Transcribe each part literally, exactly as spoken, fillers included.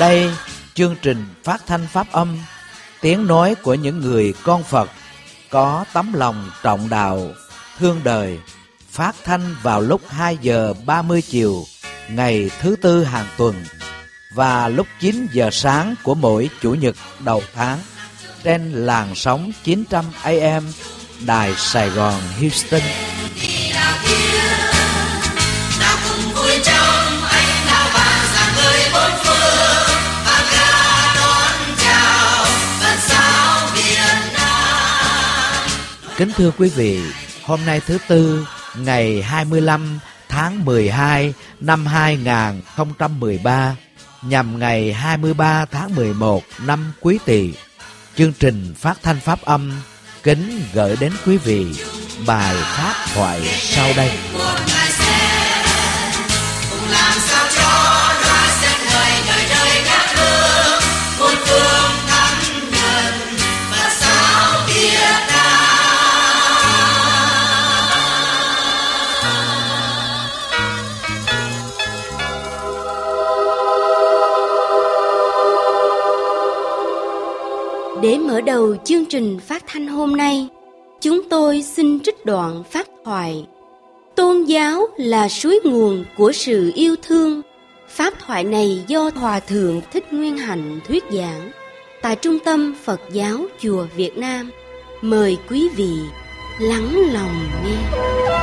Đây, chương trình phát thanh pháp âm, tiếng nói của những người con Phật có tấm lòng trọng đạo, thương đời, phát thanh vào lúc hai giờ ba mươi chiều ngày thứ tư hàng tuần và lúc chín giờ sáng của mỗi Chủ nhật đầu tháng trên làn sóng chín trăm A M Đài Sài Gòn Houston. Kính thưa quý vị, hôm nay thứ Tư, ngày hai mươi lăm tháng mười hai năm hai nghìn không trăm mười ba, nhằm ngày hai mươi ba tháng mười một năm Quý Tỵ, chương trình phát thanh pháp âm kính gửi đến quý vị bài pháp thoại sau đây. Để mở đầu chương trình phát thanh hôm nay, chúng tôi xin trích đoạn pháp thoại Tôn giáo là suối nguồn của sự yêu thương. Pháp thoại này do Hòa Thượng Thích Nguyên Hạnh thuyết giảng tại Trung tâm Phật giáo Chùa Việt Nam. Mời quý vị lắng lòng nghe.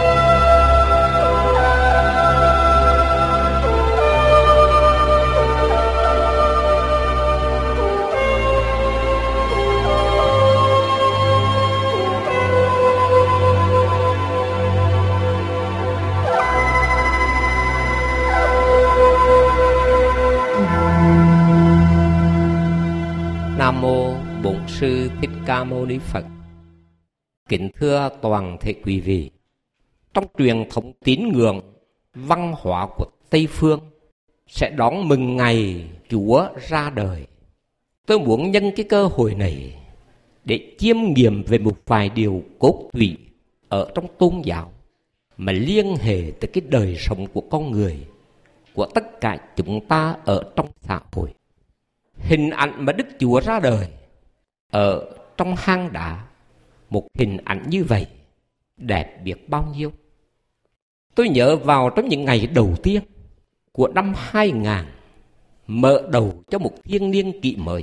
Nam mô Bổn Sư Thích Ca Mâu Ni Phật. Kính thưa toàn thể quý vị, trong truyền thống tín ngưỡng văn hóa của Tây phương sẽ đón mừng ngày Chúa ra đời. Tôi muốn nhân cái cơ hội này để chiêm nghiệm về một vài điều cốt tủy ở trong tôn giáo mà liên hệ tới cái đời sống của con người, của tất cả chúng ta ở trong xã hội. Hình ảnh mà Đức Chúa ra đời ở trong hang đá, một hình ảnh như vậy đẹp biết bao nhiêu. Tôi nhớ vào trong những ngày đầu tiên của năm hai nghìn, mở đầu cho một thiên niên kỷ mới,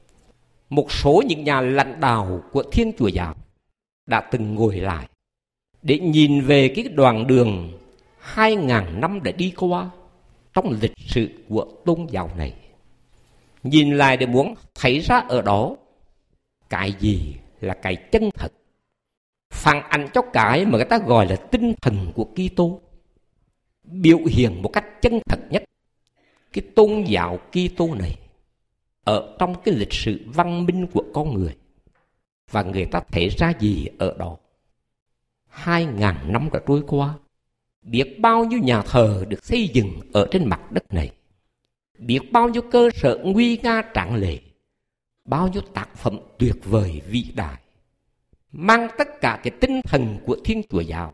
một số những nhà lãnh đạo của Thiên Chúa giáo đã từng ngồi lại để nhìn về cái đoạn đường hai nghìn năm đã đi qua trong lịch sử của tôn giáo này. Nhìn lại để muốn thấy ra ở đó cái gì là cái chân thật, phản ảnh cho cái mà người ta gọi là tinh thần của Kitô, biểu hiện một cách chân thật nhất cái tôn giáo Kitô này ở trong cái lịch sử văn minh của con người. Và người ta thấy ra gì ở đó? Hai ngàn năm đã trôi qua, biết bao nhiêu nhà thờ được xây dựng ở trên mặt đất này, biết bao nhiêu cơ sở nguy nga tráng lệ, bao nhiêu tác phẩm tuyệt vời vĩ đại, mang tất cả cái tinh thần của Thiên Chúa giáo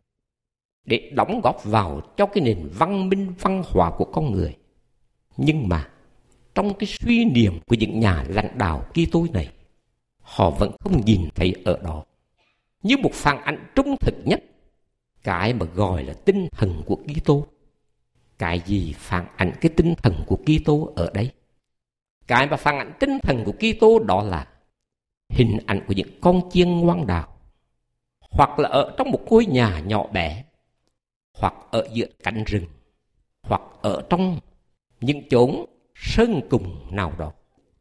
để đóng góp vào cho cái nền văn minh văn hóa của con người. Nhưng mà trong cái suy niệm của những nhà lãnh đạo Kitô này, họ vẫn không nhìn thấy ở đó như một phản ảnh trung thực nhất cái mà gọi là tinh thần của Kitô. Cái gì phản ảnh cái tinh thần của Kitô ở đây? Cái mà phản ảnh tinh thần của Kitô đó là hình ảnh của những con chiên ngoan đạo, hoặc là ở trong một ngôi nhà nhỏ bé, hoặc ở giữa cánh rừng, hoặc ở trong những chốn sơn cùng nào đó,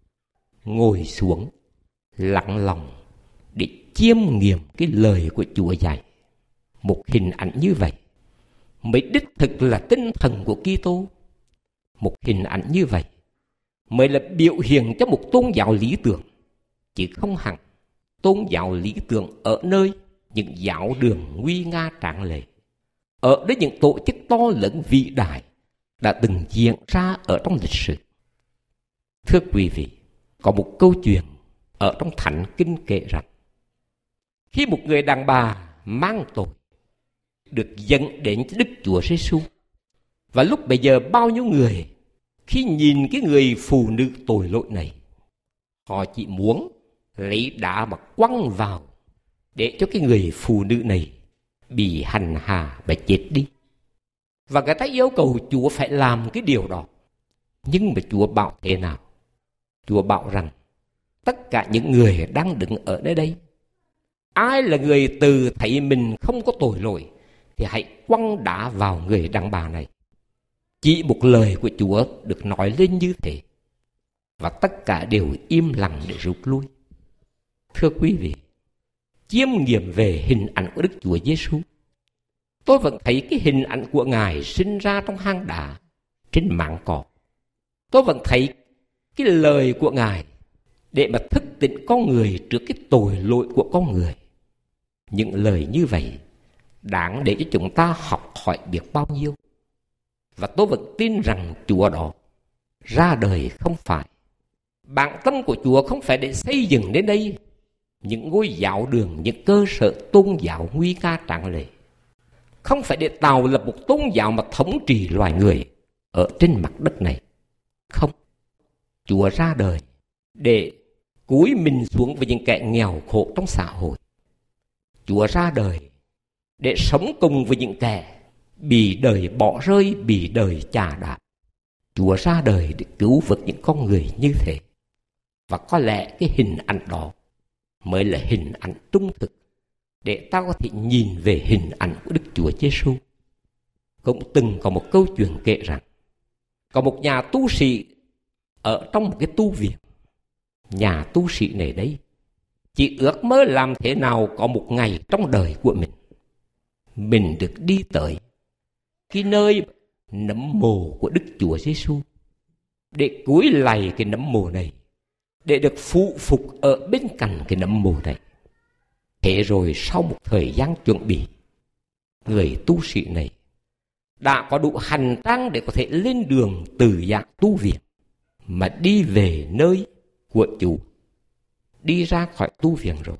ngồi xuống lặng lòng để chiêm nghiệm cái lời của Chúa dạy. Một hình ảnh như vậy mới đích thực là tinh thần của Kitô. Một hình ảnh như vậy mới là biểu hiện cho một tôn giáo lý tưởng, chứ không hẳn tôn giáo lý tưởng ở nơi những giáo đường nguy nga tráng lệ, ở đến những tổ chức to lớn vĩ đại đã từng diễn ra ở trong lịch sử. Thưa quý vị, có một câu chuyện ở trong Thánh Kinh kể rằng, khi một người đàn bà mang tội được dẫn đến Đức Chúa Giêsu, và lúc bấy giờ bao nhiêu người khi nhìn cái người phụ nữ tội lỗi này, họ chỉ muốn lấy đá mà quăng vào để cho cái người phụ nữ này bị hành hạ và chết đi. Và người ta yêu cầu Chúa phải làm cái điều đó. Nhưng mà Chúa bảo thế nào? Chúa bảo rằng tất cả những người đang đứng ở nơi đây, ai là người tự thấy mình không có tội lỗi thì hãy quăng đá vào người đàn bà này. Chỉ một lời của Chúa được nói lên như thế, và tất cả đều im lặng để rút lui. Thưa quý vị, chiêm nghiệm về hình ảnh của Đức Chúa Giêsu, tôi vẫn thấy cái hình ảnh của Ngài sinh ra trong hang đá trên mảng cỏ. Tôi vẫn thấy cái lời của Ngài để mà thức tỉnh con người trước cái tội lỗi của con người. Những lời như vậy đáng để cho chúng ta học hỏi biết bao nhiêu. Và tôi vẫn tin rằng Chúa đó ra đời không phải, bản tâm của Chúa không phải để xây dựng đến đây những ngôi giáo đường, những cơ sở tôn giáo nguy nga tráng lệ, không phải để tạo lập một tôn giáo mà thống trị loài người ở trên mặt đất này. Không, Chúa ra đời để cúi mình xuống với những kẻ nghèo khổ trong xã hội. Chúa ra đời để sống cùng với những kẻ bị đời bỏ rơi, bị đời chà đạp. Chúa ra đời để cứu vớt những con người như thế. Và có lẽ cái hình ảnh đó mới là hình ảnh trung thực để ta có thể nhìn về hình ảnh của Đức Chúa Giêsu. Cũng từng có một câu chuyện kể rằng có một nhà tu sĩ ở trong một cái tu viện. Nhà tu sĩ này đấy chỉ ước mơ làm thế nào có một ngày trong đời của mình, mình được đi tới cái nơi nấm mồ của Đức Chúa Giêsu, để cúi lạy cái nấm mồ này, để được phụ phục ở bên cạnh cái nấm mồ này. Thế rồi sau một thời gian chuẩn bị, người tu sĩ này đã có đủ hành trang để có thể lên đường từ dạng tu viện mà đi về nơi của Chúa. Đi ra khỏi tu viện rồi,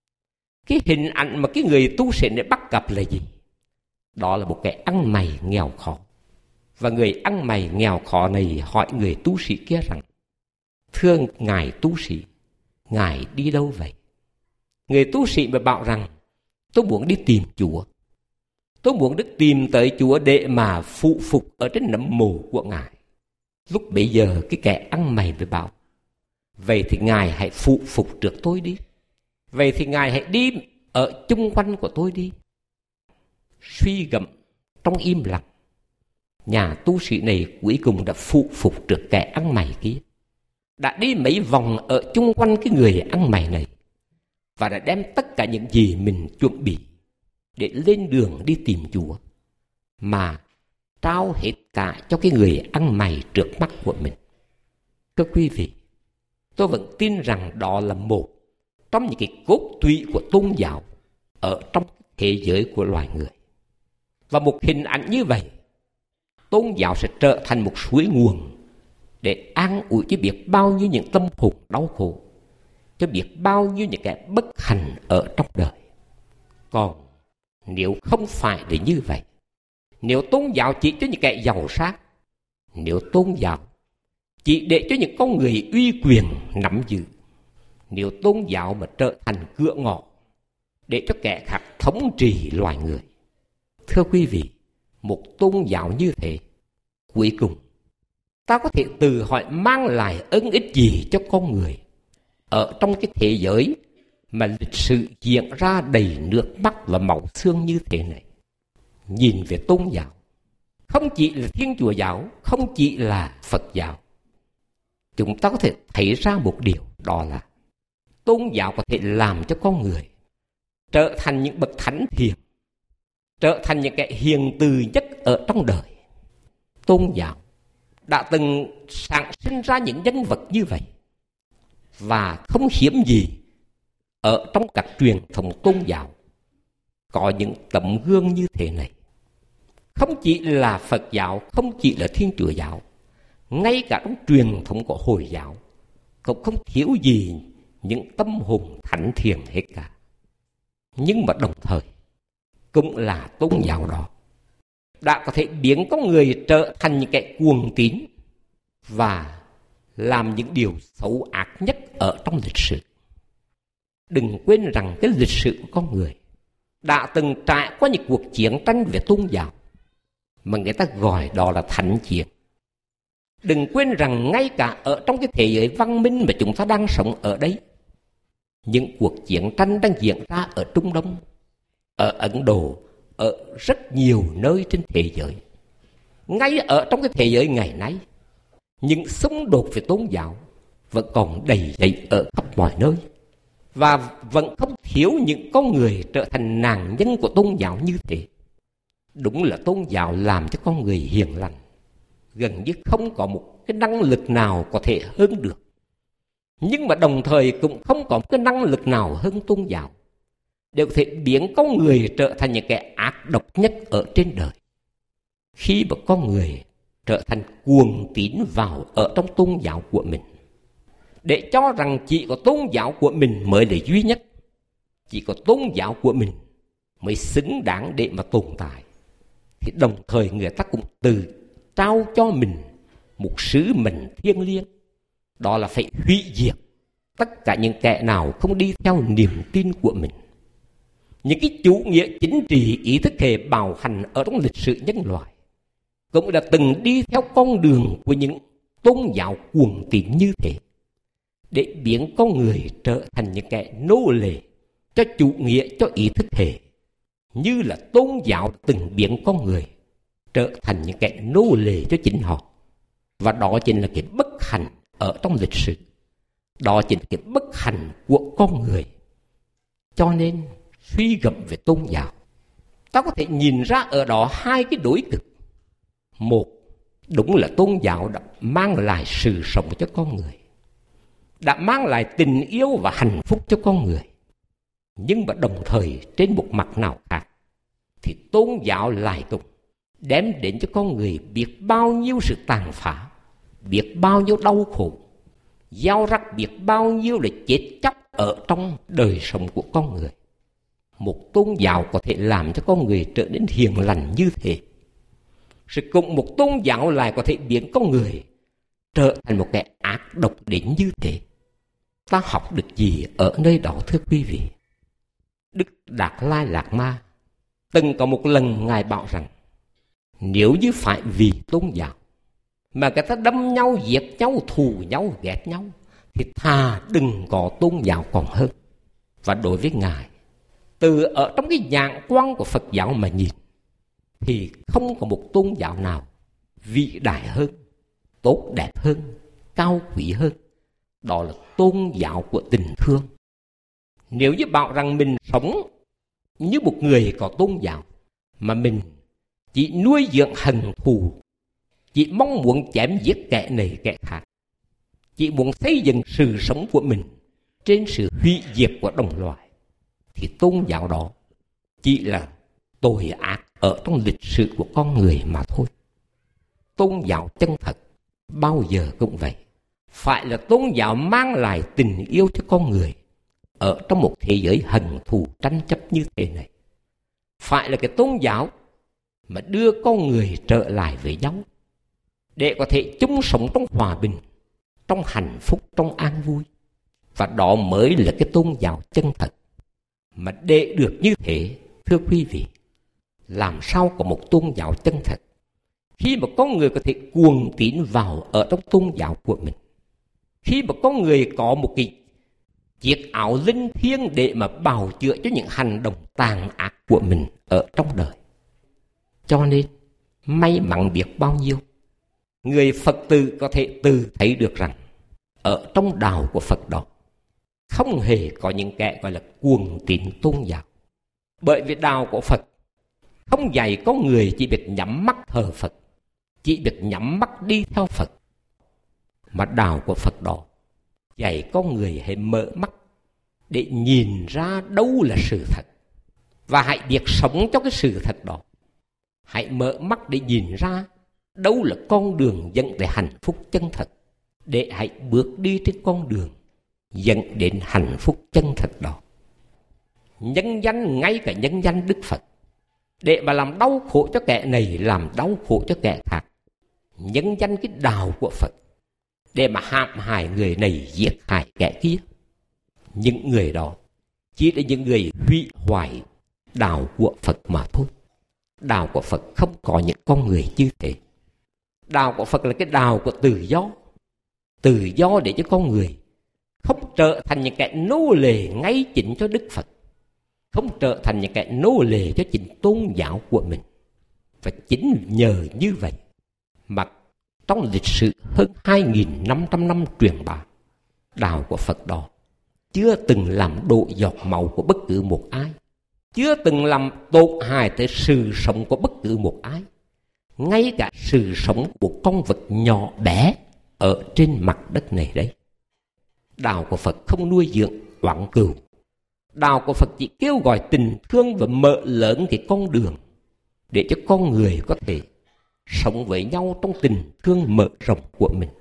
cái hình ảnh mà cái người tu sĩ này bắt gặp là gì? Đó là một kẻ ăn mày nghèo khó. Và người ăn mày nghèo khó này hỏi người tu sĩ kia rằng: thưa ngài tu sĩ, ngài đi đâu vậy? Người tu sĩ mới bảo rằng: tôi muốn đi tìm Chúa. Tôi muốn được tìm tới Chúa để mà phụ phục ở trên nấm mồ của ngài. Lúc bấy giờ cái kẻ ăn mày mới bảo: vậy thì ngài hãy phụ phục trước tôi đi. Vậy thì ngài hãy đi ở chung quanh của tôi đi. Suy gẫm trong im lặng, nhà tu sĩ này cuối cùng đã phụ phục trước kẻ ăn mày kia, đã đi mấy vòng ở chung quanh cái người ăn mày này, và đã đem tất cả những gì mình chuẩn bị để lên đường đi tìm Chúa, mà trao hết cả cho cái người ăn mày trước mắt của mình. Thưa quý vị, tôi vẫn tin rằng đó là một trong những cái cốt tủy của tôn giáo ở trong thế giới của loài người. Và một hình ảnh như vậy, tôn giáo sẽ trở thành một suối nguồn để an ủi cho biết bao nhiêu những tâm hồn đau khổ, cho biết bao nhiêu những kẻ bất hạnh ở trong đời. Còn nếu không phải để như vậy, nếu tôn giáo chỉ cho những kẻ giàu sang, nếu tôn giáo chỉ để cho những con người uy quyền nắm giữ, nếu tôn giáo mà trở thành cửa ngõ để cho kẻ khác thống trị loài người, thưa quý vị, một tôn giáo như thế, cuối cùng ta có thể tự hỏi mang lại ân ích gì cho con người ở trong cái thế giới mà lịch sử diễn ra đầy nước mắt và máu xương như thế này. Nhìn về tôn giáo, không chỉ là Thiên Chúa giáo, không chỉ là Phật giáo, chúng ta có thể thấy ra một điều, đó là tôn giáo có thể làm cho con người trở thành những bậc thánh thiện, trở thành những kẻ hiền từ nhất ở trong đời. Tôn giáo đã từng sản sinh ra những nhân vật như vậy, và không hiếm gì ở trong các truyền thống tôn giáo có những tấm gương như thế này. Không chỉ là Phật giáo, không chỉ là Thiên Chúa giáo, ngay cả trong truyền thống của Hồi giáo cũng không thiếu gì những tâm hồn thánh thiện hết cả. Nhưng mà đồng thời cũng là tôn giáo đó đã có thể biến con người trở thành những kẻ cuồng tín và làm những điều xấu ác nhất ở trong lịch sử. Đừng quên rằng cái lịch sử của con người đã từng trải qua những cuộc chiến tranh về tôn giáo mà người ta gọi đó là thánh chiến. Đừng quên rằng ngay cả ở trong cái thế giới văn minh mà chúng ta đang sống ở đây, những cuộc chiến tranh đang diễn ra ở Trung Đông, ở Ấn Độ, ở rất nhiều nơi trên thế giới. Ngay ở trong cái thế giới ngày nay, những xung đột về tôn giáo vẫn còn đầy dẫy ở khắp mọi nơi. Và vẫn không thiếu những con người trở thành nạn nhân của tôn giáo như thế. Đúng là tôn giáo làm cho con người hiền lành, gần như không có một cái năng lực nào có thể hơn được. Nhưng mà đồng thời cũng không có cái năng lực nào hơn tôn giáo để có thể biến con người trở thành những kẻ ác độc nhất ở trên đời. Khi mà con người trở thành cuồng tín vào ở trong tôn giáo của mình, để cho rằng chỉ có tôn giáo của mình mới là duy nhất, chỉ có tôn giáo của mình mới xứng đáng để mà tồn tại, thì đồng thời người ta cũng từ trao cho mình một sứ mệnh thiêng liêng, đó là phải hủy diệt tất cả những kẻ nào không đi theo niềm tin của mình. Những cái chủ nghĩa chính trị ý thức hệ bạo hành ở trong lịch sử nhân loại cũng đã từng đi theo con đường của những tôn giáo cuồng tín như thế, để biến con người trở thành những kẻ nô lệ cho chủ nghĩa, cho ý thức hệ, như là tôn giáo từng biến con người trở thành những kẻ nô lệ cho chính họ. Và đó chính là cái bất hạnh ở trong lịch sử, đó chính là cái bất hạnh của con người. Cho nên suy gẫm về tôn giáo, ta có thể nhìn ra ở đó hai cái đối cực. Một, đúng là tôn giáo đã mang lại sự sống cho con người, đã mang lại tình yêu và hạnh phúc cho con người. Nhưng mà đồng thời trên một mặt nào khác thì tôn giáo lại cũng đem đến cho con người biết bao nhiêu sự tàn phá, biết bao nhiêu đau khổ, gieo rắc biết bao nhiêu là chết chóc ở trong đời sống của con người. Một tôn giáo có thể làm cho con người trở nên hiền lành như thế, rồi cùng một tôn giáo lại có thể biến con người trở thành một kẻ ác độc đến như thế. Ta học được gì ở nơi đó thưa quý vị? Đức Đạt Lai Lạt Ma từng có một lần Ngài bảo rằng, nếu như phải vì tôn giáo mà người ta đâm nhau, giết nhau, thù nhau, ghét nhau, thì thà đừng có tôn giáo còn hơn. Và đối với Ngài, từ ở trong cái nhãn quan của Phật giáo mà nhìn, thì không có một tôn giáo nào vĩ đại hơn, tốt đẹp hơn, cao quý hơn. Đó là tôn giáo của tình thương. Nếu như bảo rằng mình sống như một người có tôn giáo, mà mình chỉ nuôi dưỡng hận thù, chỉ mong muốn chém giết kẻ này kẻ khác, chỉ muốn xây dựng sự sống của mình trên sự hủy diệt của đồng loại, thì tôn giáo đó chỉ là tội ác ở trong lịch sử của con người mà thôi. Tôn giáo chân thật bao giờ cũng vậy, phải là tôn giáo mang lại tình yêu cho con người ở trong một thế giới hận thù tranh chấp như thế này. Phải là cái tôn giáo mà đưa con người trở lại với nhau, để có thể chung sống trong hòa bình, trong hạnh phúc, trong an vui. Và đó mới là cái tôn giáo chân thật. Mà để được như thế, thưa quý vị, làm sao có một tôn giáo chân thật khi mà con người có thể cuồng tín vào ở trong tôn giáo của mình, khi mà con người có một cái chiếc áo linh thiêng để mà bào chữa cho những hành động tàn ác của mình ở trong đời. Cho nên may mắn biết bao nhiêu người Phật tử có thể tự thấy được rằng ở trong đạo của Phật đó không hề có những kẻ gọi là cuồng tín tôn giáo. Bởi vì đạo của Phật không dạy con người chỉ biết nhắm mắt thờ Phật, chỉ biết nhắm mắt đi theo Phật, mà đạo của Phật đó dạy con người hãy mở mắt để nhìn ra đâu là sự thật, và hãy biết sống cho cái sự thật đó. Hãy mở mắt để nhìn ra đâu là con đường dẫn đến hạnh phúc chân thật, để hãy bước đi trên con đường dẫn đến hạnh phúc chân thật đó. Nhân danh, ngay cả nhân danh Đức Phật, để mà làm đau khổ cho kẻ này, làm đau khổ cho kẻ khác. Nhân danh cái đạo của Phật, để mà hãm hại người này, giết hại kẻ kia. Những người đó chỉ là những người hủy hoại đạo của Phật mà thôi. Đạo của Phật không có những con người như thế. Đạo của Phật là cái đạo của tự do. Tự do để cho con người không trở thành những kẻ nô lệ ngay chính cho Đức Phật, không trở thành những kẻ nô lệ cho chính tôn giáo của mình. Và chính nhờ như vậy mà trong lịch sử hơn hai nghìn năm trăm năm truyền bá, đạo của Phật đó chưa từng làm đổ giọt máu của bất cứ một ai, chưa từng làm tổn hại tới sự sống của bất cứ một ai, ngay cả sự sống của con vật nhỏ bé ở trên mặt đất này đấy. Đạo của Phật không nuôi dưỡng oán cừu. Đạo của Phật chỉ kêu gọi tình thương và mở lớn cái con đường để cho con người có thể sống với nhau trong tình thương mở rộng của mình.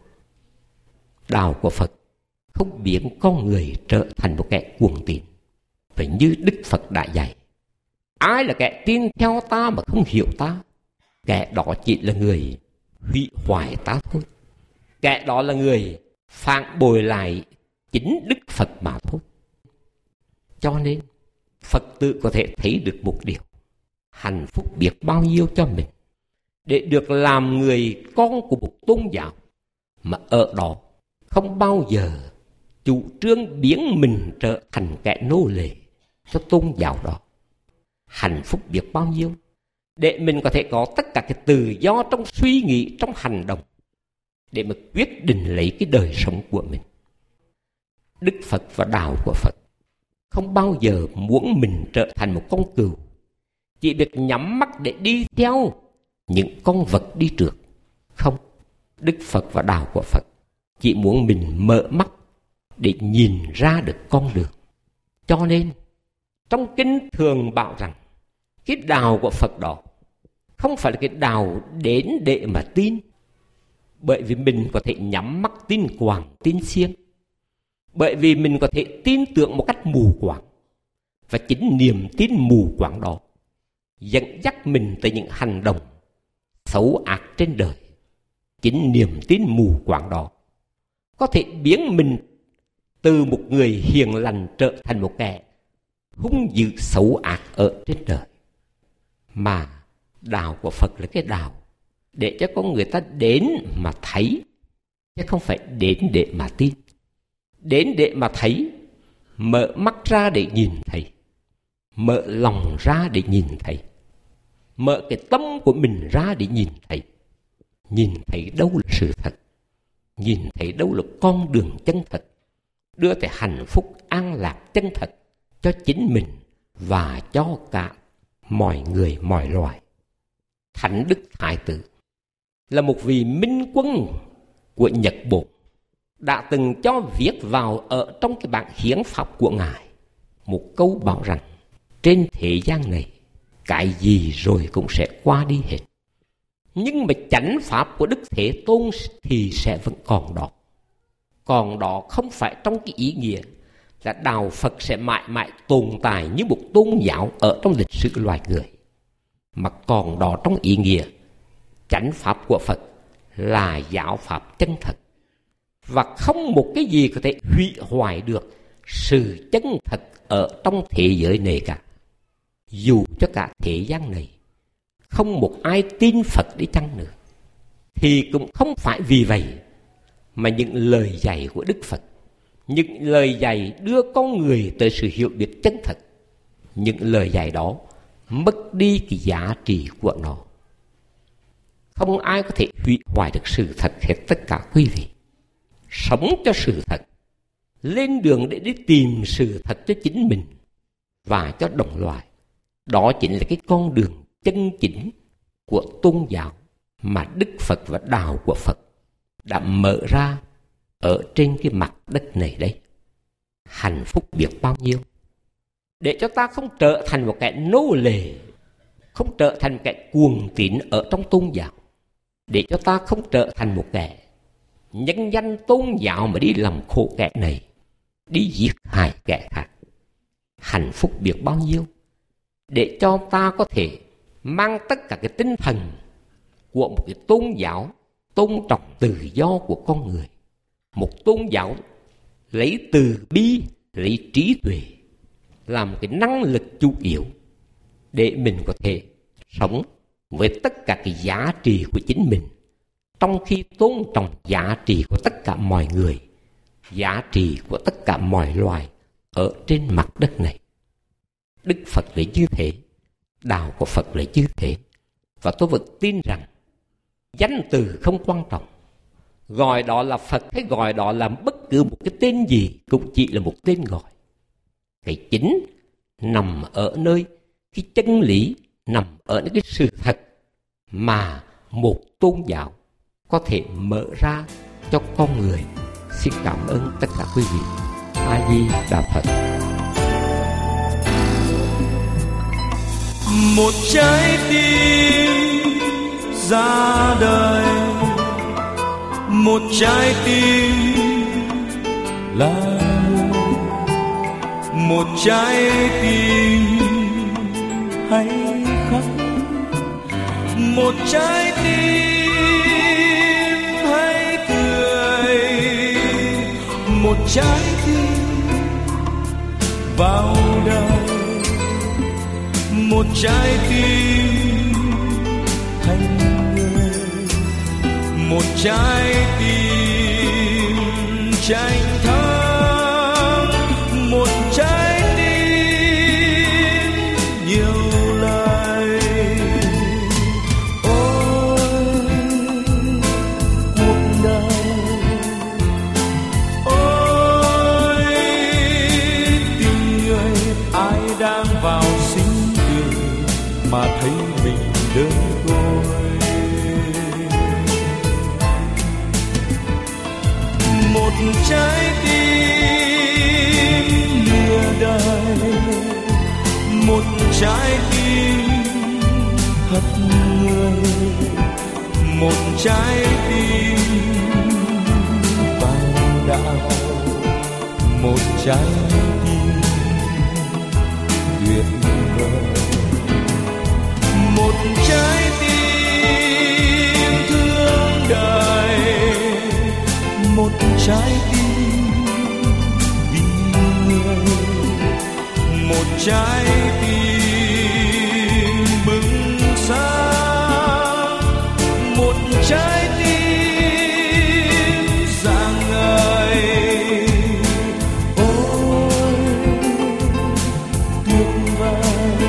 Đạo của Phật không biến con người trở thành một kẻ cuồng tín. Và như Đức Phật đã dạy, ai là kẻ tin theo ta mà không hiểu ta, kẻ đó chỉ là người hủy hoại ta thôi. Kẻ đó là người phản bội lại chính Đức Phật mà thôi. Cho nên Phật tử có thể thấy được một điều, hạnh phúc biết bao nhiêu cho mình để được làm người con của một tôn giáo mà ở đó không bao giờ chủ trương biến mình trở thành kẻ nô lệ cho tôn giáo đó. Hạnh phúc biết bao nhiêu để mình có thể có tất cả cái tự do trong suy nghĩ, trong hành động, để mà quyết định lấy cái đời sống của mình. Đức Phật và đạo của Phật không bao giờ muốn mình trở thành một con cừu chỉ việc nhắm mắt để đi theo những con vật đi trước. Không, Đức Phật và đạo của Phật chỉ muốn mình mở mắt để nhìn ra được con đường. Cho nên trong kinh thường bảo rằng cái đạo của Phật đó không phải là cái đạo đến để mà tin, bởi vì mình có thể nhắm mắt tin quàng tin xiên, bởi vì mình có thể tin tưởng một cách mù quáng, và chính niềm tin mù quáng đó dẫn dắt mình tới những hành động xấu ác trên đời. Chính niềm tin mù quáng đó có thể biến mình từ một người hiền lành trở thành một kẻ hung dữ xấu ác ở trên đời. Mà đạo của Phật là cái đạo để cho con người ta đến mà thấy, chứ không phải đến để mà tin. Đến để mà thấy, mở mắt ra để nhìn thấy, mở lòng ra để nhìn thấy, mở cái tâm của mình ra để nhìn thấy. Nhìn thấy đâu là sự thật, nhìn thấy đâu là con đường chân thật, đưa tới hạnh phúc an lạc chân thật cho chính mình và cho cả mọi người mọi loài. Thánh Đức Thái Tử là một vị minh quân của Nhật Bản, đã từng cho viết vào ở trong cái bản hiến pháp của Ngài một câu bảo rằng trên thế gian này cái gì rồi cũng sẽ qua đi hết, nhưng mà chánh pháp của Đức Thế Tôn thì sẽ vẫn còn đó. Còn đó không phải trong cái ý nghĩa là đạo Phật sẽ mãi mãi tồn tại như một tôn giáo ở trong lịch sử loài người, mà còn đó trong ý nghĩa chánh pháp của Phật là giáo pháp chân thật, và không một cái gì có thể hủy hoại được sự chân thật ở trong thế giới này cả. Dù cho cả thế gian này không một ai tin Phật đi chăng nữa, thì cũng không phải vì vậy mà những lời dạy của Đức Phật, những lời dạy đưa con người tới sự hiểu biết chân thật, những lời dạy đó mất đi cái giá trị của nó. Không ai có thể hủy hoại được sự thật hết tất cả quý vị. Sống cho sự thật, lên đường để đi tìm sự thật cho chính mình và cho đồng loài. Đó chính là cái con đường chân chính của tôn giáo mà Đức Phật và đạo của Phật đã mở ra ở trên cái mặt đất này đấy. Hạnh phúc biết bao nhiêu để cho ta không trở thành một kẻ nô lệ, không trở thành một kẻ cuồng tín ở trong tôn giáo, để cho ta không trở thành một kẻ nhân danh tôn giáo mà đi làm khổ kẻ này, đi giết hại kẻ khác. Hạnh phúc biết bao nhiêu để cho ta có thể mang tất cả cái tinh thần của một cái tôn giáo tôn trọng tự do của con người, Một tôn giáo lấy từ bi, lấy trí tuệ làm cái năng lực chủ yếu để mình có thể sống với tất cả cái giá trị của chính mình, trong khi tôn trọng giá trị của tất cả mọi người, giá trị của tất cả mọi loài ở trên mặt đất này. Đức Phật là như thế, đạo của Phật là như thế. Và tôi vẫn tin rằng danh từ không quan trọng, gọi đó là Phật hay gọi đó là bất cứ một cái tên gì cũng chỉ là một tên gọi. Cái chính nằm ở nơi cái chân lý, nằm ở nơi cái sự thật mà một tôn giáo có thể mở ra cho con người. Xin cảm ơn tất cả quý vị. A Di Đà Phật. Một trái tim ra đời, một trái tim là một trái tim hay khóc, một trái tim hay cười, một trái tim vào đời, một trái tim thành người, một trái tim tranh thắng, một trái tim nhiều lời. Ôi cuộc đời, ôi tình người, ai đang vào sinh tử mà thấy mình đơn côi. Một trái tim lìa đời, một trái tim thật người, một trái tim vàng đạo, một trái tim tuyệt vời, một trái tim thương đời, một trái tim vì người, một trái tim bừng sáng, một trái tim rạng ngời. Ôi tuyệt vời,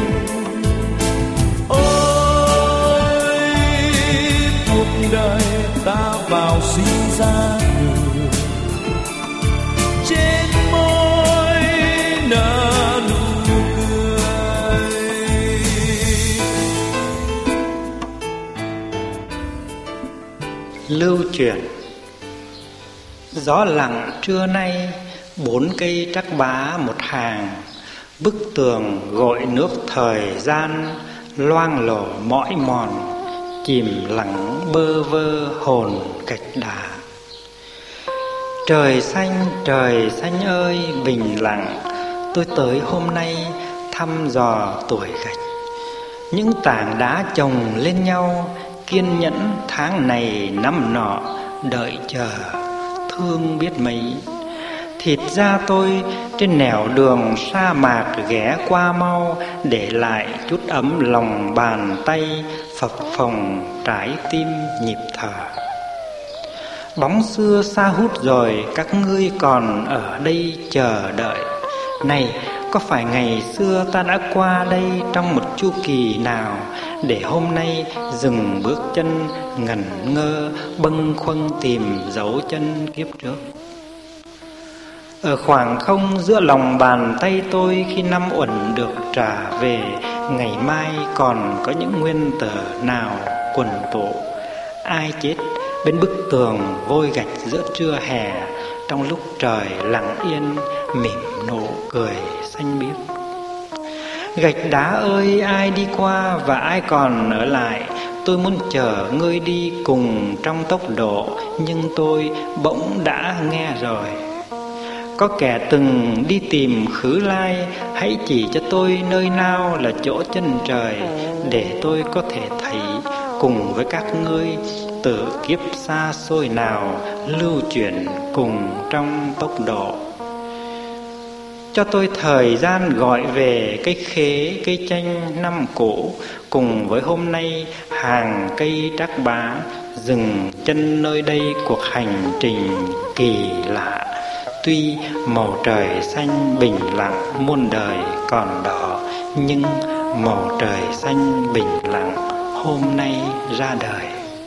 ôi cuộc đời ta vào sinh ra trên môi nở nụ cười. Lưu truyền. Gió lặng trưa nay, bốn cây trắc bá một hàng, bức tường gội nước thời gian, loang lổ mỏi mòn, chìm lặng bơ vơ hồn gạch đá. Trời xanh, trời xanh ơi bình lặng, tôi tới hôm nay thăm dò tuổi gạch. Những tảng đá chồng lên nhau, kiên nhẫn tháng này năm nọ, đợi chờ thương biết mấy. Thịt ra tôi trên nẻo đường sa mạc ghé qua mau, để lại chút ấm lòng bàn tay, phập phồng trái tim nhịp thở. Bóng xưa xa hút rồi, các ngươi còn ở đây chờ đợi. Này, có phải ngày xưa ta đã qua đây trong một chu kỳ nào, để hôm nay dừng bước chân ngẩn ngơ, bâng khuâng tìm dấu chân kiếp trước? Ở khoảng không giữa lòng bàn tay tôi, khi năm uẩn được trả về, ngày mai còn có những nguyên tử nào quần tụ? Ai chết bên bức tường vôi gạch giữa trưa hè, trong lúc trời lặng yên mỉm nụ cười xanh biếc? Gạch đá ơi, ai đi qua và ai còn ở lại? Tôi muốn chở ngươi đi cùng trong tốc độ, nhưng tôi bỗng đã nghe rồi. Có kẻ từng đi tìm khứ lai, hãy chỉ cho tôi nơi nào là chỗ chân trời, để tôi có thể thấy cùng với các ngươi từ kiếp xa xôi nào lưu chuyển cùng trong tốc độ. Cho tôi thời gian gọi về cây khế, cây chanh năm cũ, cùng với hôm nay hàng cây trắc bá, dừng chân nơi đây cuộc hành trình kỳ lạ. Tuy màu trời xanh bình lặng muôn đời còn đó, nhưng màu trời xanh bình lặng hôm nay ra đời.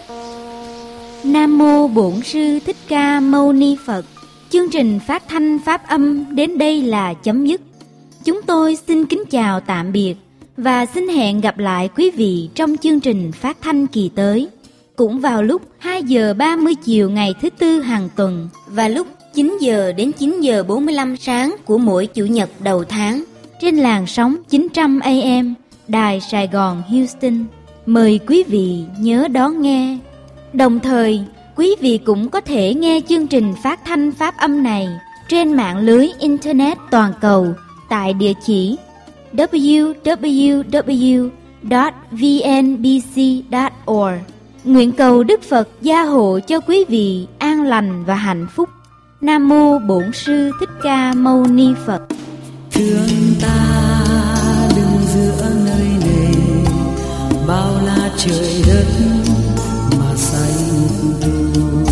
Nam mô Bổn Sư Thích Ca Mâu Ni Phật. Chương trình phát thanh pháp âm đến đây là chấm dứt. Chúng tôi xin kính chào tạm biệt và xin hẹn gặp lại quý vị trong chương trình phát thanh kỳ tới, cũng vào lúc hai giờ ba mươi chiều ngày thứ tư hàng tuần và lúc chín giờ đến chín giờ bốn mươi lăm sáng của mỗi chủ nhật đầu tháng trên làn sóng chín trăm A M Đài Sài Gòn Houston. Mời quý vị nhớ đón nghe. Đồng thời, quý vị cũng có thể nghe chương trình phát thanh pháp âm này trên mạng lưới Internet toàn cầu tại địa chỉ w w w chấm v n b c chấm org. Nguyện cầu Đức Phật gia hộ cho quý vị an lành và hạnh phúc. Nam mô Bổn Sư Thích Ca Mâu Ni Phật. Thương ta đứng giữa nơi này, bao la trời đất mà xanh thu.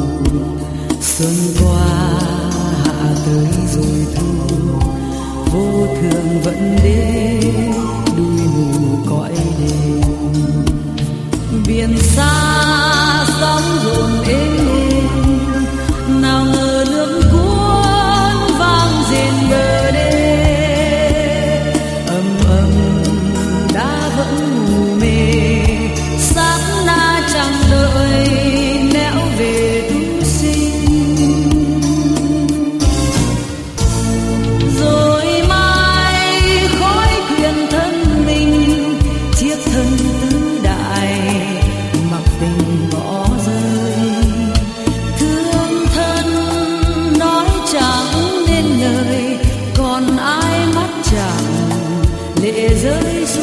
Xuân qua hạ tới rồi thu, vô thường vẫn đến đuôi mù cõi đêm. Biển xa sóng dồn êm êm, nào ngờ nước cuốn vang rền bờ đê. Âm âm đã vẫn ngủ mê, sát na chẳng đợi nẻo về tu sinh. Rồi mai khói quyện thân mình, chiếc thân tứ đại mặc tình bỏ rơi. Thương thân nói chẳng nên lời, còn ai mắt chẳng lệ rơi